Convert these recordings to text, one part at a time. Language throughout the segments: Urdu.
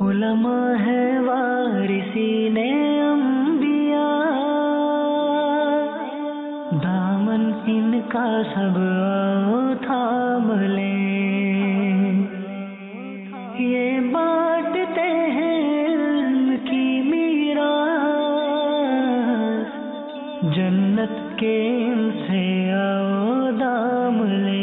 علماء ہے وارثین انبیاء، دامن ان کا سب تھام لیں، یہ بانٹتے ہیں علم کی میراث، جنت کے ان سے آؤ دام لیں۔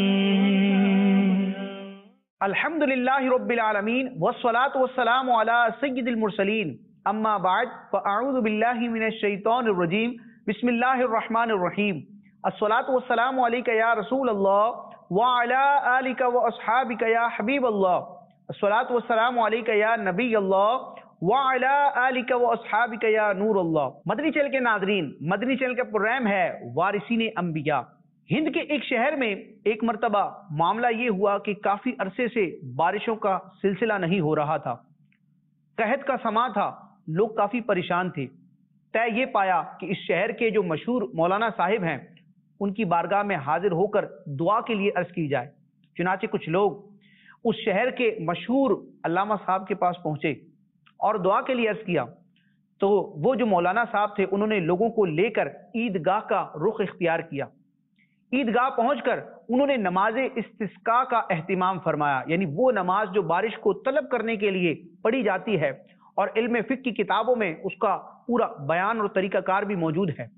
الحمدللہ رب العالمین والصلاة والسلام علی سید المرسلین، اما بعد فاعوذ باللہ من الشیطان الرجیم، بسم اللہ الرحمن الرحیم۔ الصلاة والسلام علیک یا رسول اللہ وعلی آلک واصحابک یا حبیب اللہ، الصلاة والسلام علیک یا نبی اللہ وعلی آلک واصحابک یا نور اللہ۔ مدنی چینل کے ناظرین، مدنی چینل کا پروگرام ہے وارثین انبیاء۔ ہند کے ایک شہر میں ایک مرتبہ معاملہ یہ ہوا کہ کافی عرصے سے بارشوں کا سلسلہ نہیں ہو رہا تھا، قحط کا سماں تھا، لوگ کافی پریشان تھے۔ طے یہ پایا کہ اس شہر کے جو مشہور مولانا صاحب ہیں ان کی بارگاہ میں حاضر ہو کر دعا کے لیے عرض کی جائے۔ چنانچہ کچھ لوگ اس شہر کے مشہور علامہ صاحب کے پاس پہنچے اور دعا کے لیے عرض کیا، تو وہ جو مولانا صاحب تھے انہوں نے لوگوں کو لے کر عیدگاہ کا رخ اختیار کیا۔ عیدگاہ پہنچ کر انہوں نے نماز استسقاء کا اہتمام فرمایا، یعنی وہ نماز جو بارش کو طلب کرنے کے لیے پڑھی جاتی ہے، اور علم فقہ کی کتابوں میں اس کا پورا بیان اور طریقہ کار بھی موجود ہے۔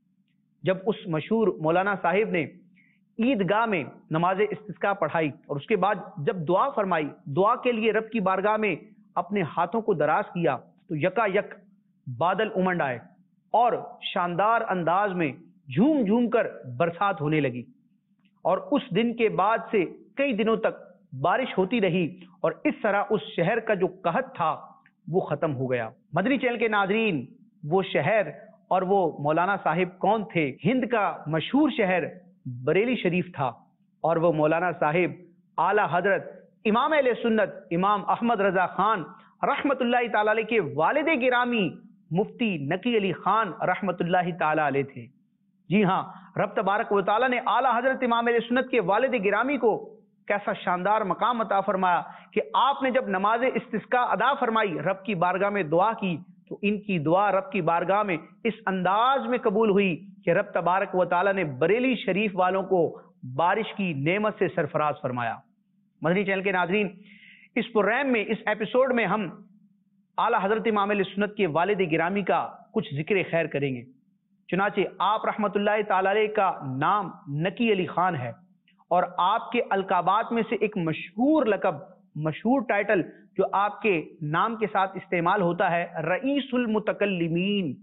جب اس مشہور مولانا صاحب نے عیدگاہ میں نماز استسقاء پڑھائی اور اس کے بعد جب دعا فرمائی، دعا کے لیے رب کی بارگاہ میں اپنے ہاتھوں کو دراز کیا، تو یکا یک بادل امنڈ آئے اور شاندار انداز میں جھوم جھوم کر برسات ہونے لگی، اور اس دن کے بعد سے کئی دنوں تک بارش ہوتی رہی، اور اس طرح اس شہر کا جو قحط تھا وہ ختم ہو گیا۔ مدنی چینل کے ناظرین، وہ شہر اور وہ مولانا صاحب کون تھے؟ ہند کا مشہور شہر بریلی شریف تھا، اور وہ مولانا صاحب اعلیٰ حضرت امام اہل سنت امام احمد رضا خان رحمت اللہ تعالی علیہ کے والد گرامی مفتی نقی علی خان رحمت اللہ تعالی علیہ تھے۔ جی ہاں، رب تبارک و تعالیٰ نے اعلیٰ حضرت امام علیہ سنت کے والد گرامی کو کیسا شاندار مقام عطا فرمایا کہ آپ نے جب نماز استسقاء ادا فرمائی، رب کی بارگاہ میں دعا کی، تو ان کی دعا رب کی بارگاہ میں اس انداز میں قبول ہوئی کہ رب تبارک و تعالیٰ نے بریلی شریف والوں کو بارش کی نعمت سے سرفراز فرمایا۔ مدنی چینل کے ناظرین، اس پروگرام میں، اس ایپیسوڈ میں ہم اعلیٰ حضرت امام علیہ سنت کے والد گرامی کا کچھ ذکر خیر کریں گے۔ چنانچہ آپ رحمت اللہ تعالی علیہ کا نام نقی علی خان ہے، اور آپ کے القابات میں سے ایک مشہور لقب، مشہور ٹائٹل جو آپ کے نام کے ساتھ استعمال ہوتا ہے، رئیس المتکلمین۔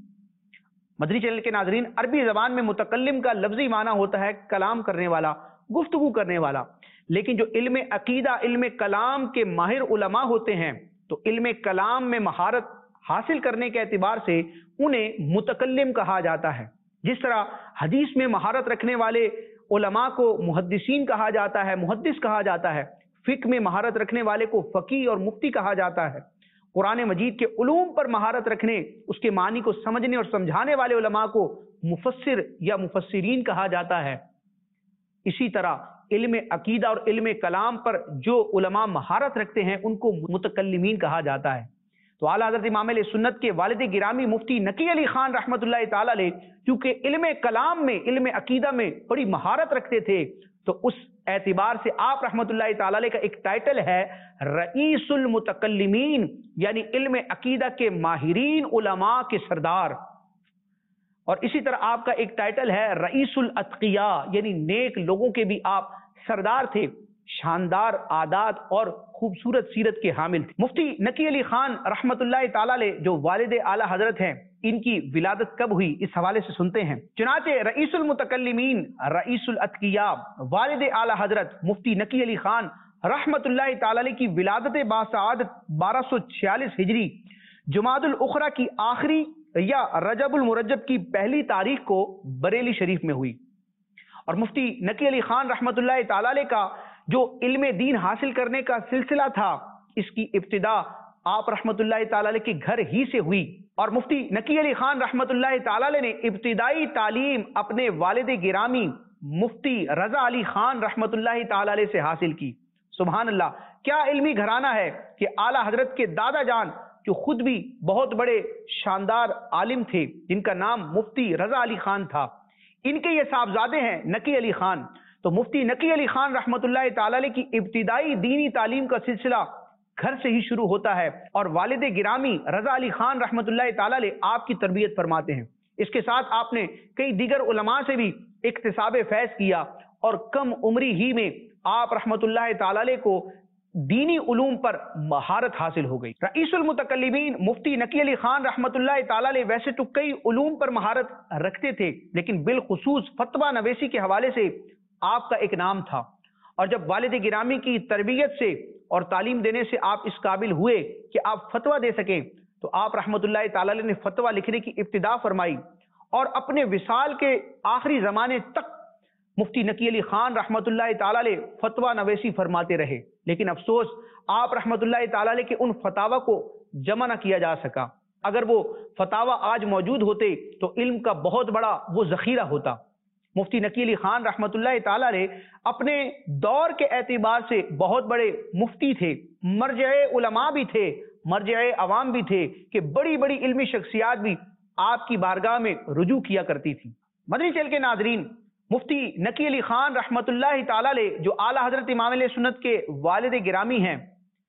مدنی چینل کے ناظرین، عربی زبان میں متکلم کا لفظی معنی ہوتا ہے کلام کرنے والا، گفتگو کرنے والا، لیکن جو علم عقیدہ، علم کلام کے ماہر علماء ہوتے ہیں، تو علم کلام میں مہارت حاصل کرنے کے اعتبار سے انہیں متکلم کہا جاتا ہے۔ جس طرح حدیث میں مہارت رکھنے والے علماء کو محدثین کہا جاتا ہے، محدث کہا جاتا ہے، فقہ میں مہارت رکھنے والے کو فقیہ اور مفتی کہا جاتا ہے، قرآن مجید کے علوم پر مہارت رکھنے، اس کے معنی کو سمجھنے اور سمجھانے والے علماء کو مفسر یا مفسرین کہا جاتا ہے، اسی طرح علم عقیدہ اور علم کلام پر جو علماء مہارت رکھتے ہیں ان کو متکلمین کہا جاتا ہے۔ تو اعلیٰ حضرت امام علیہ سنت کے والد گرامی مفتی نقی علی خان رحمت اللہ تعالی علیہ کیونکہ علم کلام میں، علم عقیدہ میں بڑی مہارت رکھتے تھے، تو اس اعتبار سے آپ رحمت اللہ تعالی علیہ کا ایک ٹائٹل ہے رئیس المتکلمین، یعنی علم عقیدہ کے ماہرین علماء کے سردار۔ اور اسی طرح آپ کا ایک ٹائٹل ہے رئیس الاتقیاء، یعنی نیک لوگوں کے بھی آپ سردار تھے، شاندار عادات اور خوبصورت سیرت کے حامل تھے۔ مفتی نقی علی خان رحمت اللہ تعالی علیہ جو والد اعلیٰ حضرت ہیں، ان کی ولادت کب ہوئی اس حوالے سے سنتے ہیں۔ چنانچہ رئیس المتکلمین، رئیس الاتقیاء، والد اعلیٰ حضرت مفتی نقی علی خان رحمت اللہ تعالی علیہ کی ولادت باسعادت 1246 ہجری جمادی الاخری کی آخری یا رجب المرجب کی پہلی تاریخ کو بریلی شریف میں ہوئی، اور مفتی نقی علی خان رحمت اللہ تعالی علیہ کا جو علم دین حاصل کرنے کا سلسلہ تھا، اس کی ابتدا آپ رحمت اللہ تعالی علیہ کے گھر ہی سے ہوئی، اور مفتی نقی علی خان رحمت اللہ تعالی علیہ نے ابتدائی تعلیم اپنے والد گرامی مفتی رضا علی خان رحمت اللہ تعالی علیہ سے حاصل کی۔ سبحان اللہ، کیا علمی گھرانہ ہے کہ اعلیٰ حضرت کے دادا جان جو خود بھی بہت بڑے شاندار عالم تھے، جن کا نام مفتی رضا علی خان تھا، ان کے یہ صاحبزادے ہیں نقی علی خان۔ تو مفتی نقی علی خان رحمۃ اللہ تعالی علیہ کی ابتدائی دینی تعلیم کا سلسلہ گھر سے ہی شروع ہوتا ہے، اور والد گرامی رضا علی خان رحمۃ اللہ تعالی علیہ آپ کی تربیت فرماتے ہیں۔ اس کے ساتھ آپ نے کئی دیگر علماء سے بھی اکتساب فیض کیا، اور کم عمری ہی میں آپ رحمۃ اللہ تعالی علیہ کو دینی علوم پر مہارت حاصل ہو گئی۔ رئیس المتکلمین مفتی نقی علی خان رحمۃ اللہ تعالی علیہ ویسے تو کئی علوم پر مہارت رکھتے تھے، لیکن بالخصوص فتویٰ نویسی کے حوالے سے آپ کا ایک نام تھا، اور جب والد گرامی کی تربیت سے اور تعلیم دینے سے آپ اس قابل ہوئے کہ آپ فتویٰ دے سکیں، تو آپ رحمۃ اللہ تعالی علیہ نے فتویٰ لکھنے کی ابتدا فرمائی، اور اپنے وصال کے آخری زمانے تک مفتی نقی علی خان رحمۃ اللہ تعالی علیہ فتویٰ نویسی فرماتے رہے، لیکن افسوس آپ رحمۃ اللہ تعالی علیہ کے ان فتاویٰ کو جمع نہ کیا جا سکا۔ اگر وہ فتاویٰ آج موجود ہوتے تو علم کا بہت بڑا وہ ذخیرہ ہوتا۔ مفتی نقی علی خان رحمۃ اللہ تعالی علیہ اپنے دور کے اعتبار سے بہت بڑے مفتی تھے، مرجع علماء بھی تھے، مرجع عوام بھی تھے، کہ بڑی بڑی علمی شخصیات بھی آپ کی بارگاہ میں رجوع کیا کرتی تھی۔ مدنی چینل کے ناظرین، مفتی نقی علی خان رحمۃ اللہ تعالی علیہ جو اعلیٰ حضرت امام علیہ سنت کے والد گرامی ہیں،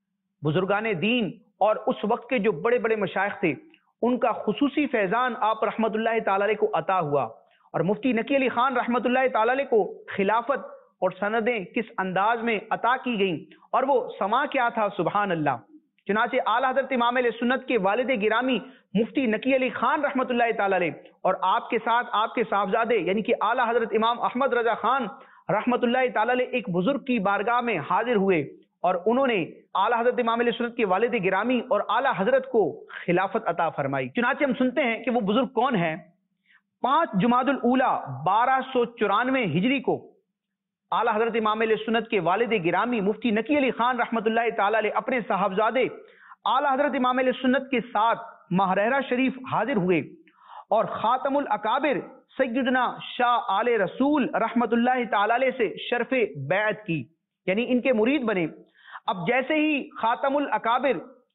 بزرگان دین اور اس وقت کے جو بڑے بڑے مشائخ تھے، ان کا خصوصی فیضان آپ رحمۃ اللہ تعالی علیہ کو عطا ہوا، اور مفتی نقی علی خان رحمۃ اللہ تعالی علیہ کو خلافت اور سندیں کس انداز میں عطا کی گئیں، اور وہ سما کیا تھا، سبحان اللہ۔ چنانچہ اعلیٰ حضرت امام علیہ سنت کے والد گرامی مفتی نقی علی خان رحمۃ اللہ تعالی علیہ اور آپ کے ساتھ آپ کے صاحبزادے یعنی کہ اعلیٰ حضرت امام احمد رضا خان رحمۃ اللہ تعالی علیہ ایک بزرگ کی بارگاہ میں حاضر ہوئے، اور انہوں نے اعلیٰ حضرت امام علیہ سنت کے والد گرامی اور اعلیٰ حضرت کو خلافت عطا فرمائی۔ چنانچہ ہم سنتے ہیں کہ وہ بزرگ کون ہیں۔ 5 جمادی الاولیٰ 1294 ہجری کو اعلیٰ حضرت امام علیہ سنت کے والد گرامی مفتی نقی علی خان رحمۃ اللہ تعالی علیہ اپنے صاحبزادے اعلیٰ حضرت امام علیہ سنت کے ساتھ ماہرہ شریف حاضر ہوئے، اور خاتم الاکابر سیدنا شاہ آل رسول رحمۃ اللہ تعالی علیہ سے شرف بیعت کی، یعنی ان کے مرید بنے۔ اب جیسے ہی خاتم الاکابر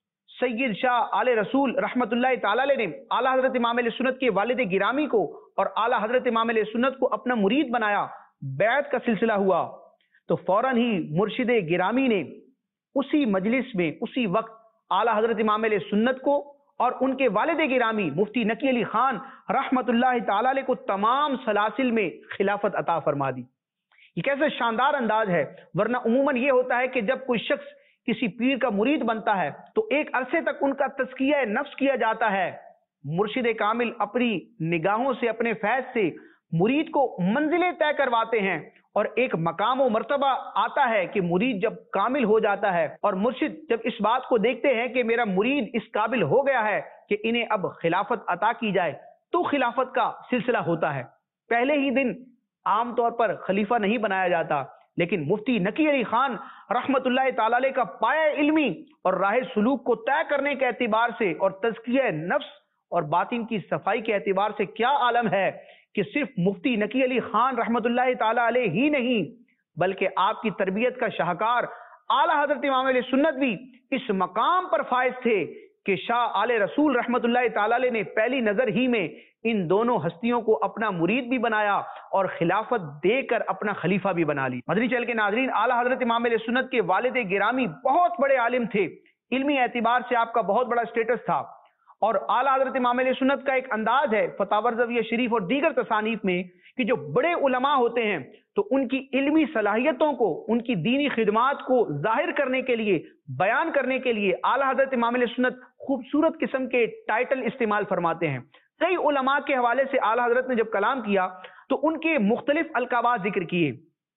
سید شاہ آل رسول رحمۃ اللہ تعالی علیہ نے اعلیٰ حضرت امام علیہ سنت کے والد گرامی کو اور اعلیٰ حضرت امام علیہ سنت کو اپنا مرید بنایا، بیعت کا سلسلہ ہوا، تو فوراً ہی مرشد گرامی نے اسی مجلس میں اسی وقت اعلیٰ حضرت امام علیہ سنت کو اور ان کے والد گرامی مفتی نقی علی خان رحمۃ اللہ تعالی علیہ کو تمام سلاسل میں خلافت عطا فرما دی۔ یہ کیسے شاندار انداز ہے، ورنہ عموماً یہ ہوتا ہے کہ جب کوئی شخص کسی پیر کا مرید بنتا ہے تو ایک عرصے تک ان کا تزکیہ نفس کیا جاتا ہے، مرشد کامل اپنی نگاہوں سے اپنے فیض سے مرید کو منزلیں طے کرواتے ہیں، اور ایک مقام و مرتبہ آتا ہے کہ مرید جب کامل ہو جاتا ہے اور مرشد جب اس بات کو دیکھتے ہیں کہ میرا مرید اس قابل ہو گیا ہے کہ انہیں اب خلافت عطا کی جائے، تو خلافت کا سلسلہ ہوتا ہے۔ پہلے ہی دن عام طور پر خلیفہ نہیں بنایا جاتا، لیکن مفتی نقی علی خان رحمۃ اللہ تعالی علیہ کا پایہ علمی اور راہ سلوک کو طے کرنے کے اعتبار سے اور تزکیہ نفس اور باطن کی صفائی کے اعتبار سے کیا عالم ہے کہ صرف مفتی نقی علی خان رحمۃ اللہ تعالی علیہ ہی نہیں، بلکہ آپ کی تربیت کا شاہکار اعلیٰ حضرت امام علیہ سنت بھی اس مقام پر فائز تھے کہ شاہ آل رسول رحمۃ اللہ تعالی علیہ نے پہلی نظر ہی میں ان دونوں ہستیوں کو اپنا مرید بھی بنایا اور خلافت دے کر اپنا خلیفہ بھی بنا لی۔ مدنی چینل کے ناظرین، اعلیٰ حضرت امام علیہ سنت کے والد گرامی بہت بڑے عالم تھے، علمی اعتبار سے آپ کا بہت بڑا سٹیٹس تھا، اور اعلیٰ حضرت امام علیہ سنت کا ایک انداز ہے فتاوی رضویہ شریف اور دیگر تصانیف میں کہ جو بڑے علماء ہوتے ہیں تو ان کی علمی صلاحیتوں کو، ان کی دینی خدمات کو ظاہر کرنے کے لیے، بیان کرنے کے لیے اعلیٰ حضرت امام علیہ سنت خوبصورت قسم کے ٹائٹل استعمال فرماتے ہیں۔ کئی علماء کے حوالے سے اعلیٰ حضرت نے جب کلام کیا تو ان کے مختلف القابات ذکر کیے۔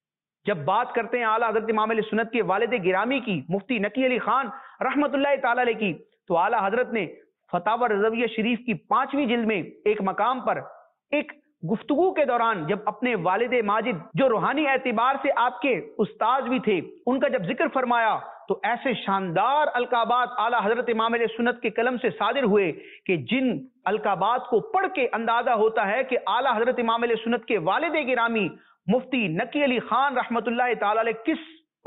جب بات کرتے ہیں اعلیٰ حضرت امام علیہ سنت کے والد گرامی کی، مفتی نقی علی خان رحمۃ اللہ تعالی علیہ کی، تو اعلیٰ حضرت نے فتاوی رضویہ شریف کی 5ویں جلد میں ایک مقام پر ایک گفتگو کے دوران جب اپنے والد ماجد جو روحانی اعتبار سے آپ کے استاذ بھی تھے ان کا جب ذکر فرمایا تو ایسے شاندار القابات اعلیٰ حضرت امام علیہ سنت کے قلم سے صادر ہوئے کہ جن القابات کو پڑھ کے اندازہ ہوتا ہے کہ اعلیٰ حضرت امام علیہ سنت کے والد گرامی مفتی نقی علی خان رحمۃ اللہ تعالی علیہ کس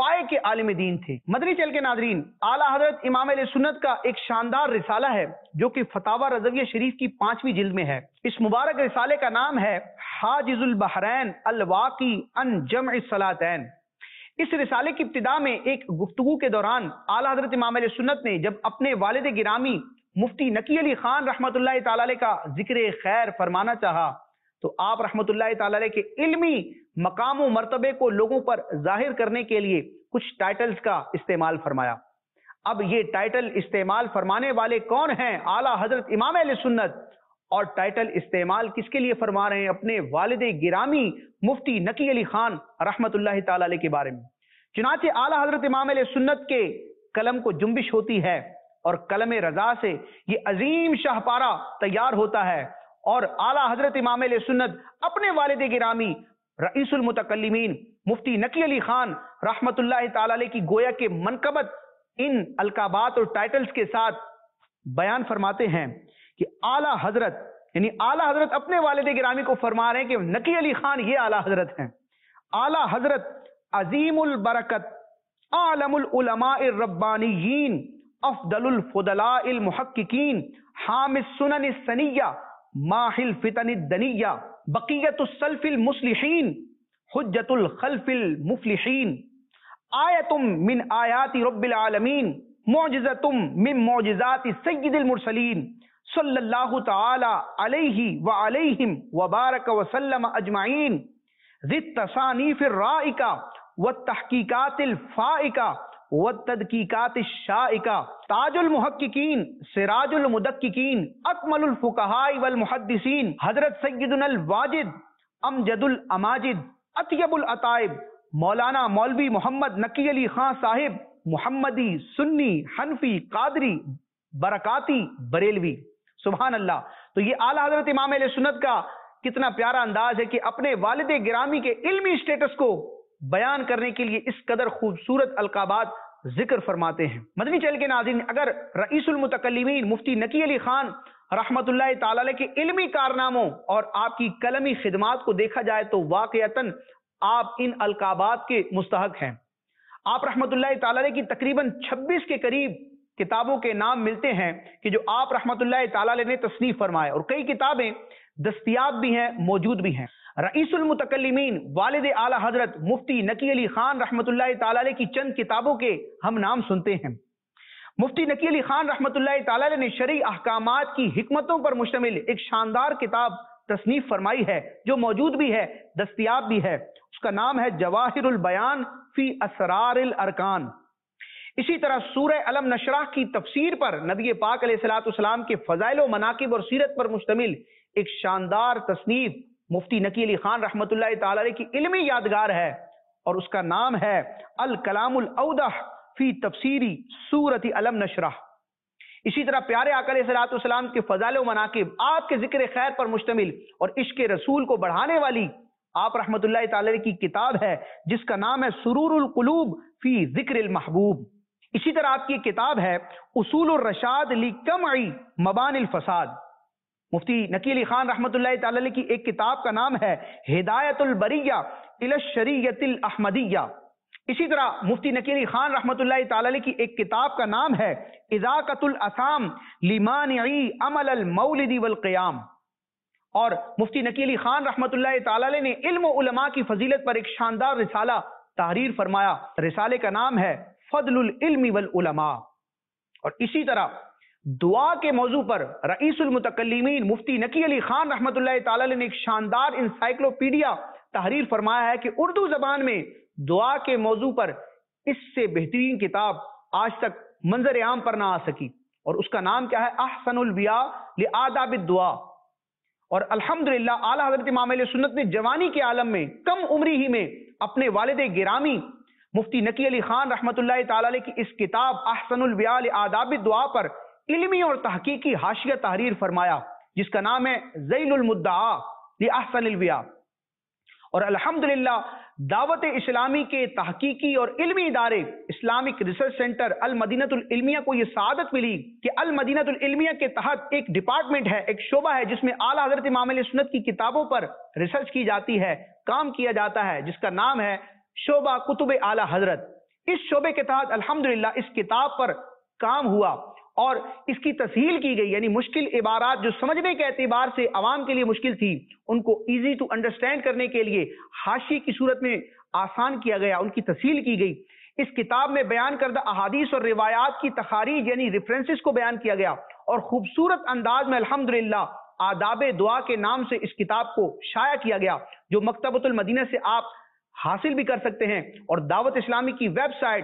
پائے کے عالم دین تھے۔ مدنی چینل کے ناظرین، اعلیٰ حضرت امام اہل سنت کا ایک شاندار رسالہ ہے جو کہ فتاوی رضویہ شریف کی 5ویں جلد میں ہے۔ اس مبارک رسالے کا نام ہے حاجز البحرین الواقی عن جمع الصلاتین۔ اس رسالے کی ابتدا میں ایک گفتگو کے دوران اعلیٰ حضرت امام اہل سنت نے جب اپنے والد گرامی مفتی نقی علی خان رحمۃ اللہ تعالی علیہ کا ذکر خیر فرمانا چاہا تو آپ رحمۃ اللہ تعالی علیہ کے علمی مقام و مرتبے کو لوگوں پر ظاہر کرنے کے لیے کچھ ٹائٹلز کا استعمال فرمایا۔ اب یہ ٹائٹل استعمال فرمانے والے کون ہیں؟ اعلیٰ حضرت امام اہل سنت، اور ٹائٹل استعمال کس کے لیے فرما رہے ہیں؟ اپنے والد گرامی مفتی نقی علی خان رحمۃ اللہ تعالی علیہ کے بارے میں۔ چنانچہ اعلیٰ حضرت امام اہل سنت کے قلم کو جنبش ہوتی ہے اور قلم رضا سے یہ عظیم شاہپارہ تیار ہوتا ہے، اور اعلیٰ حضرت امام اہل سنت اپنے والد گرامی رئیس المتکلمین مفتی نقی علی خان رحمۃ اللہ تعالی علیہ کی گویا کے منقبت ان القابات اور ٹائٹلز کے ساتھ بیان فرماتے ہیں کہ اعلیٰ حضرت، یعنی اعلیٰ حضرت اپنے والد گرامی کو فرما رہے ہیں کہ نقی علی خان یہ اعلیٰ حضرت ہیں۔ اعلیٰ حضرت عظیم البرکت، عالم العلماء الربانیین، افضل الفضلاء المحققین، حام السنن السنیہ، ماحی الفتن الدنیہ، بقیت السلف المصلحین، حجت الخلف المفلحین، آیت من آیات رب العالمین، معجزت من معجزات سید المرسلین، صلی اللہ تعالی علیہ وعلیہم وبارک وسلم اجمعین، ذی التصانیف الرائقہ والتحقیقات الفائقہ والتدقیقات الشائقہ، تاج المحققین، سراج المدققین، اکمل الفقہاء والمحدثین، حضرت سیدنا الواجد، امجد الاماجد، اطیب العطائب، مولانا مولوی محمد نقی علی خان صاحب، محمدی، سنی، حنفی، قادری، برکاتی، بریلوی۔ سبحان اللہ۔ تو یہ اعلیٰ حضرت امام اہل سنت کا کتنا پیارا انداز ہے کہ اپنے والد گرامی کے علمی اسٹیٹس کو بیان کرنے کے لیے اس قدر خوبصورت القابات ذکر فرماتے ہیں۔ مدنی چینل کے ناظرین، اگر رئیس المتکلمین مفتی نقی علی خان رحمۃ اللہ تعالی علیہ کے علمی کارناموں اور آپ کی قلمی خدمات کو دیکھا جائے تو واقعتاً آپ ان القابات کے مستحق ہیں۔ آپ رحمۃ اللہ تعالی علیہ کی تقریباً 26 کے قریب کتابوں کے نام ملتے ہیں کہ جو آپ رحمۃ اللہ تعالی علیہ نے تصنیف فرمائے، اور کئی کتابیں دستیاب بھی ہیں، موجود بھی ہیں۔ رئیس المتکلمین والد اعلیٰ حضرت مفتی نقی علی خان رحمۃ اللہ تعالی علیہ کی چند کتابوں کے ہم نام سنتے ہیں۔ مفتی نقی علی خان رحمۃ اللہ تعالی علیہ نے شرعی احکامات کی حکمتوں پر مشتمل ایک شاندار کتاب تصنیف فرمائی ہے جو موجود بھی ہے، دستیاب بھی ہے۔ اس کا نام ہے جواہر البیان فی اسرار الارکان۔ اسی طرح سورہ علم نشرح کی تفسیر پر نبی پاک علیہ الصلوۃ والسلام کے فضائل و مناقب اور سیرت پر مشتمل ایک شاندار تصنیف مفتی نقی علی خان رحمۃ اللہ تعالی علیہ کی علمی یادگار ہے، اور اس کا نام ہے الکلام الاوضح فی تفسیری سورۃ علم نشرح۔ اسی طرح پیارے آقا علیہ الصلوۃ والسلام کے فضائل و مناقب، آپ کے ذکر خیر پر مشتمل اور عشق رسول کو بڑھانے والی آپ رحمۃ اللہ تعالی کی کتاب ہے جس کا نام ہے سرور القلوب فی ذکر المحبوب۔ اسی طرح آپ کی کتاب ہے اصول الرشاد لقمع مبان الفساد۔ مفتی نقی علی خان رحمۃ اللہ تعالی علیہ کی ایک کتاب کا نام ہے ہدایت البریہ الی الشریعۃ الاحمدیہ۔ اسی طرح مفتی نقی علی خان رحمۃ اللہ تعالی علیہ کی ایک کتاب کا نام ہے اذاقۃ الاثام لمانعی عمل المولد والقیام۔ اور مفتی نقی علی خان رحمۃ اللہ تعالی علیہ نے علم و علماء کی فضیلت پر ایک شاندار رسالہ تحریر فرمایا، رسالے کا نام ہے فضل العلم والعلماء۔ اور اسی طرح دعا کے موضوع پر رئیس المتکلمین مفتی نقی علی خان رحمۃ اللہ تعالی علیہ نے ایک شاندار انسائکلوپیڈیا تحریر فرمایا ہے کہ اردو زبان میں دعا کے موضوع پر اس سے بہترین کتاب آج تک منظر عام پر نہ آ سکی، اور اس کا نام کیا ہے؟ احسن الویاء لآداب الدعاء۔ اور الحمدللہ اعلیٰ حضرت امام اہل سنت نے جوانی کے عالم میں کم عمری ہی میں اپنے والد گرامی مفتی نقی علی خان رحمۃ اللہ تعالی علیہ کی اس کتاب احسن الویاء لآداب الدعاء پر علمی اور تحقیقی حاشیہ تحریر فرمایا جس کا نام ہے ذیل المدعا لأحسن الویاء۔ اور الحمدللہ دعوت اسلامی کے تحقیقی اور علمی ادارے Islamic research centre Al-Madinah Al-Ilmiyah کو یہ سعادت ملی کہ المدینۃ العلمیہ کے تحت ایک ڈپارٹمنٹ ہے، ایک شعبہ ہے جس میں اعلیٰ حضرت امام علیہ سنت کی کتابوں پر ریسرچ کی جاتی ہے، کام کیا جاتا ہے، جس کا نام ہے شعبہ کتب اعلیٰ حضرت۔ اس شعبے کے تحت الحمدللہ اس کتاب پر کام ہوا اور اس کی تسہیل کی گئی، یعنی مشکل عبارات جو سمجھنے کے اعتبار سے عوام کے لیے مشکل تھی ان کو ایزی ٹو انڈرسٹینڈ کرنے کے لیے حاشیے کی صورت میں آسان کیا گیا، ان کی تسہیل کی گئی۔ اس کتاب میں بیان کردہ احادیث اور روایات کی تخاریج یعنی ریفرنسز کو بیان کیا گیا اور خوبصورت انداز میں الحمدللہ آداب دعا کے نام سے اس کتاب کو شائع کیا گیا، جو مکتبۃ المدینہ سے آپ حاصل بھی کر سکتے ہیں، اور دعوت اسلامی کی ویب سائٹ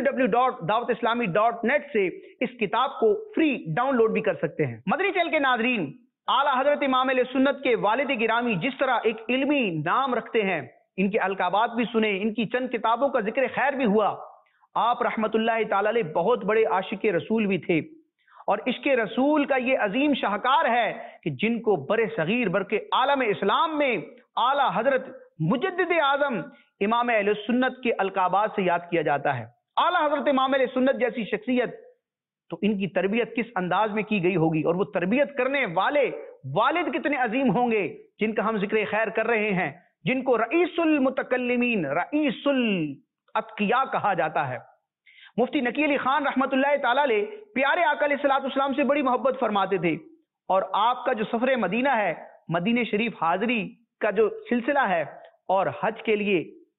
www.dawatislami.net سے اس کتاب کو فری ڈاؤن لوڈ بھی کر سکتے ہیں۔ مدنی چینل کے ناظرین، اعلیٰ حضرت امام اہل سنت کے والد گرامی جس طرح ایک علمی نام رکھتے ہیں، ان کے القابات بھی سنے، ان کی چند کتابوں کا ذکر خیر بھی ہوا۔ آپ رحمت اللہ تعالی علیہ بہت بڑے عاشق رسول بھی تھے، اور عشق رسول کا یہ عظیم شاہکار ہے کہ جن کو بر صغیر بلکہ عالم اسلام میں اعلیٰ حضرت مجدد اعظم امام اہل سنت کے القابات سے یاد کیا جاتا ہے۔ اعلیٰ حضرت امام اہل سنت جیسی شخصیت، تو ان کی تربیت کس انداز میں کی گئی ہوگی، اور وہ تربیت کرنے والے والد کتنے عظیم ہوں گے جن کا ہم ذکر خیر کر رہے ہیں، جن کو رئیس المتکلمین، رئیس الاتقیاء کہا جاتا ہے۔ مفتی نقی علی خان رحمت اللہ تعالی علیہ پیارے آقا علیہ الصلوۃ والسلام سے بڑی محبت فرماتے تھے، اور آپ کا جو سفر مدینہ ہے، مدینہ شریف حاضری کا جو سلسلہ ہے، اور حج کے لیے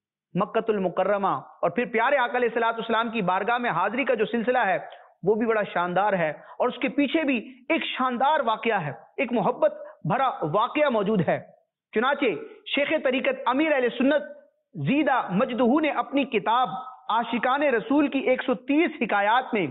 مکۃ المکرمہ، اور پھر پیارے آقا علیہ الصلوۃ والسلام کی بارگاہ میں حاضری کا جو سلسلہ ہے وہ بھی بڑا شاندار ہے، اور اس کے پیچھے بھی ایک شاندار واقعہ ہے، ایک محبت بھرا واقعہ موجود ہے۔ چنانچہ شیخ طریقت امیر اہل سنت زیدہ مجدہ نے اپنی کتاب عاشقان رسول کی 130 حکایات میں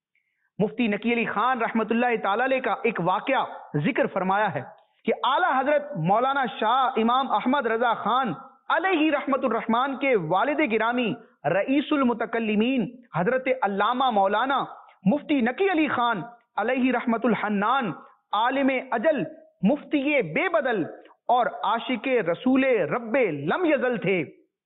مفتی نقی علی خان رحمت اللہ تعالی علیہ کا ایک واقعہ ذکر فرمایا ہے کہ اعلیٰ حضرت مولانا شاہ امام احمد رضا خان علیہ رحمت الرحمن کے والد گرامی رئیس المتکلمین حضرت علامہ مولانا مفتی نقی علی خان علیہ رحمت الحنان عالم اجل مفتی بے بدل اور عاشق رسول رب لم یزل تھے۔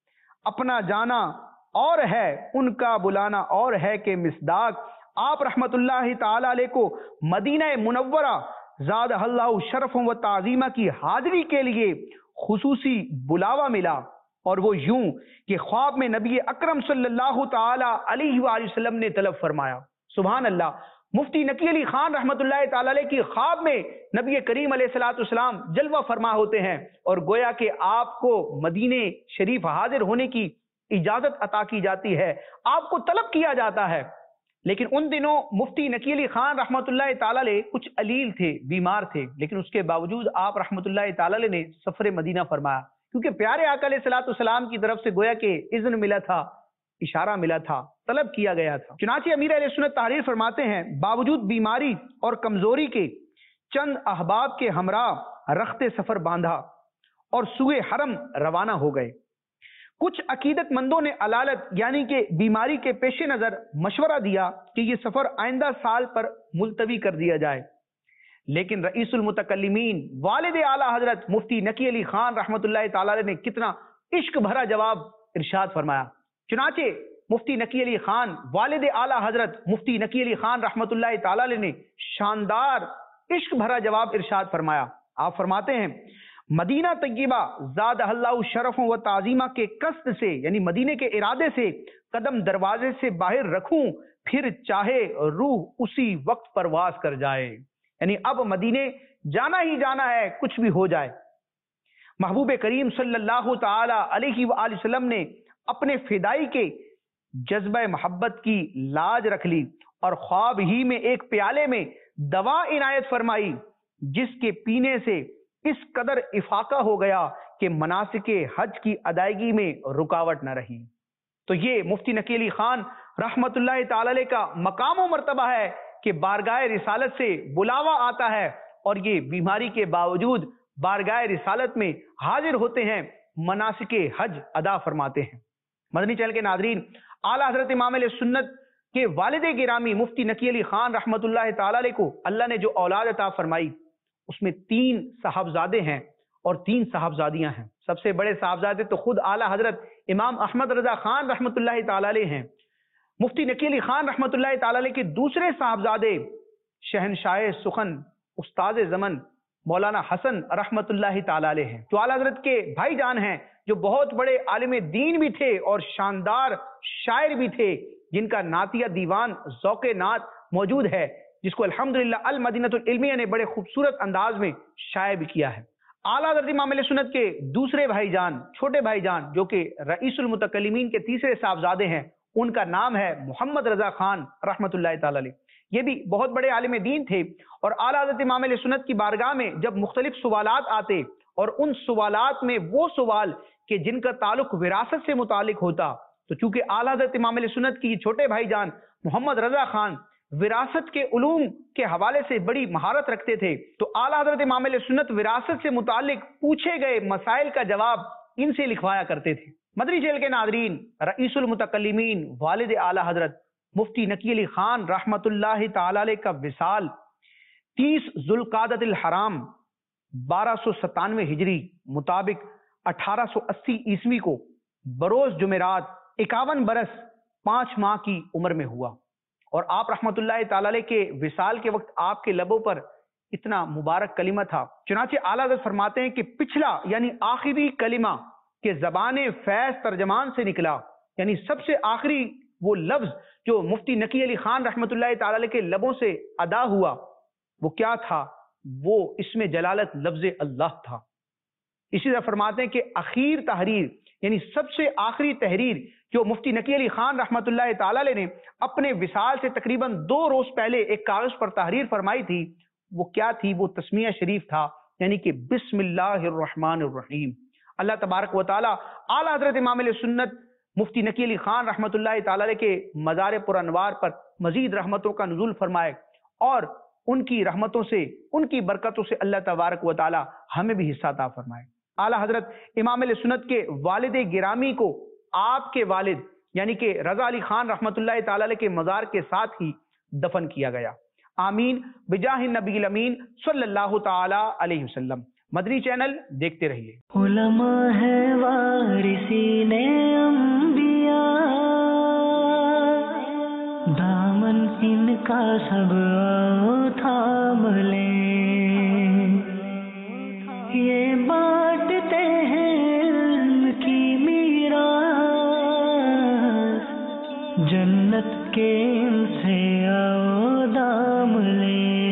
اپنا جانا اور ہے ان کا بلانا اور ہے کہ مصداق آپ رحمت اللہ تعالی علیہ کو مدینہ منورہ زادہ اللہ شرف و تعظیمہ کی حاضری کے لیے خصوصی بلاوا ملا، اور وہ یوں کہ خواب میں نبی اکرم صلی اللہ تعالی علیہ وآلہ وسلم نے طلب فرمایا۔ سبحان اللہ، مفتی نقی علی خان رحمت اللہ تعالی علیہ کی خواب میں نبی کریم علیہ الصلوۃ والسلام جلوہ فرما ہوتے ہیں، اور گویا کہ آپ کو مدینہ شریف حاضر ہونے کی اجازت عطا کی جاتی ہے، آپ کو طلب کیا جاتا ہے۔ لیکن ان دنوں مفتی نقی علی خان رحمت اللہ تعالی علیہ کچھ علیل تھے، بیمار تھے، لیکن اس کے باوجود آپ رحمت اللہ تعالی علیہ نے سفر مدینہ فرمایا، کیونکہ پیارے آقا علیہ الصلوۃ والسلام کی طرف سے گویا کہ اذن ملا تھا، اشارہ ملا تھا، طلب کیا گیا تھا۔ چنانچہ امیر اہل سنت تحریر فرماتے ہیں، باوجود بیماری اور کمزوری کے چند احباب کے ہمراہ رخت سفر باندھا اور سوئے حرم روانہ ہو گئے۔ کچھ عقیدت مندوں نے علالت یعنی کہ بیماری کے پیش نظر مشورہ دیا کہ یہ سفر آئندہ سال پر ملتوی کر دیا جائے، لیکن رئیس المتکلمین والد اعلیٰ حضرت مفتی نقی علی خان رحمت اللہ تعالی علیہ نے کتنا عشق بھرا جواب ارشاد فرمایا۔ چنانچہ مفتی نقی علی خان والد اعلیٰ حضرت مفتی نقی علی خان رحمت اللہ تعالی علیہ نے شاندار عشق بھرا جواب ارشاد فرمایا۔ آپ فرماتے ہیں، مدینہ طیبہ زادہ اللہ شرف و تعظیمہ کے قصد سے یعنی مدینے کے ارادے سے قدم دروازے سے باہر رکھوں، پھر چاہے روح اسی وقت پرواز کر جائے، یعنی اب مدینے جانا ہی جانا ہے، کچھ بھی ہو جائے۔ محبوب کریم صلی اللہ تعالی علیہ وآلہ وسلم نے اپنے فدائی کے جذبہ محبت کی لاج رکھ لی اور خواب ہی میں ایک پیالے میں دوا عنایت فرمائی، جس کے پینے سے اس قدر افاقہ ہو گیا کہ مناسک حج کی ادائیگی میں رکاوٹ نہ رہی۔ تو یہ مفتی نقی علی خان رحمت اللہ تعالی علیہ کا مقام و مرتبہ ہے کہ بارگاہ رسالت سے بلاوا آتا ہے، اور یہ بیماری کے باوجود بارگاہ رسالت میں حاضر ہوتے ہیں، مناسک حج ادا فرماتے ہیں۔ مدنی چینل کے ناظرین، اعلیٰ حضرت امام علیہ سنت کے والد گرامی مفتی نقی علی خان رحمت اللہ تعالی علیہ کو اللہ نے جو اولاد عطا فرمائی، اس میں 3 صاحبزادے ہیں اور 3 صاحبزادیاں ہیں۔ سب سے بڑے صاحبزادے تو خود اعلیٰ حضرت امام احمد رضا خان رحمت اللہ تعالی علیہ ہیں۔ مفتی نقی علی خان رحمت اللہ تعالی علیہ کے دوسرے صاحبزادے شہنشاہ سخن استاد زمن مولانا حسن رحمت اللہ تعالی علیہ ہیں، جو اعلیٰ حضرت کے بھائی جان ہیں، جو بہت بڑے عالم دین بھی تھے اور شاندار شاعر بھی تھے، جن کا نعتیہ دیوان ذوق نعت موجود ہے، جس کو الحمدللہ المدینہ العلمیہ نے بڑے خوبصورت انداز میں شائع بھی کیا ہے۔ اعلیٰ حضرت امام اہل سنت کے دوسرے بھائی جان، چھوٹے بھائی جان، جو کہ رئیس المتکلمین کے تیسرے صاحبزادے ہیں، ان کا نام ہے محمد رضا خان رحمۃ اللہ تعالی علیہ۔ یہ بھی بہت بڑے عالم دین تھے، اور اعلیٰ حضرت امام اہل سنت کی بارگاہ میں جب مختلف سوالات آتے اور ان سوالات میں وہ سوال کہ جن کا تعلق وراثت سے متعلق ہوتا، تو چونکہ اعلیٰ حضرت امام اہل سنت کی چھوٹے بھائی جان محمد رضا خان وراثت کے علوم کے حوالے سے بڑی مہارت رکھتے تھے، تو اعلیٰ حضرت امام اہل سنت وراثت سے متعلق پوچھے گئے مسائل کا جواب ان سے لکھوایا کرتے تھے۔ مدنی چینل کے ناظرین، رئیس المتکلمین والد اعلیٰ حضرت مفتی نقی علی خان رحمت اللہ تعالی علیہ کا وصال 30 ذوالقعدۃ الحرام 1297 ہجری مطابق 1880 عیسوی کو بروز جمعرات 51 برس 5 ماہ کی عمر میں ہوا، اور آپ رحمت اللہ تعالی علیہ کے وصال کے وقت آپ کے لبوں پر اتنا مبارک کلمہ تھا، چنانچہ اعلیٰ حضرت فرماتے ہیں کہ پچھلا یعنی آخری کلمہ کہ زبان فیض ترجمان سے نکلا، یعنی سب سے آخری وہ لفظ جو مفتی نقی علی خان رحمت اللہ تعالی علیہ کے لبوں سے ادا ہوا، وہ کیا تھا؟ وہ اسم جلالت لفظ اللہ تھا۔ اسی طرح فرماتے ہیں کہ اخیر تحریر یعنی سب سے آخری تحریر جو مفتی نقی علی خان رحمت اللہ تعالی علیہ نے اپنے وصال سے تقریباً 2 روز پہلے ایک کاغذ پر تحریر فرمائی تھی، وہ کیا تھی؟ وہ تسمیہ شریف تھا، یعنی کہ بسم اللہ الرحمن الرحیم۔ اللہ تبارک و تعالی اعلیٰ حضرت امام علیہ سنت مفتی نقی علی خان رحمت اللہ تعالی علیہ کے مزار پر انوار پر مزید رحمتوں کا نزول فرمائے، اور ان کی رحمتوں سے، ان کی برکتوں سے اللہ تبارک و تعالی ہمیں بھی حصہ عطا فرمائے۔ اعلیٰ حضرت امام علیہ سنت کے والد گرامی کو آپ کے والد یعنی کہ رضا علی خان رحمت اللہ تعالی علیہ کے مزار کے ساتھ ہی دفن کیا گیا۔ آمین بجاہ النبی الامین صلی اللہ تعالی علیہ وسلم۔ مدنی چینل دیکھتے رہیے۔ علماء ہے وارثین انبیاء، دامن ان کا سب تھام لیں، یہ بانٹتے ہیں علم کی میراث، جنت کے ان سے آؤ دام لیں۔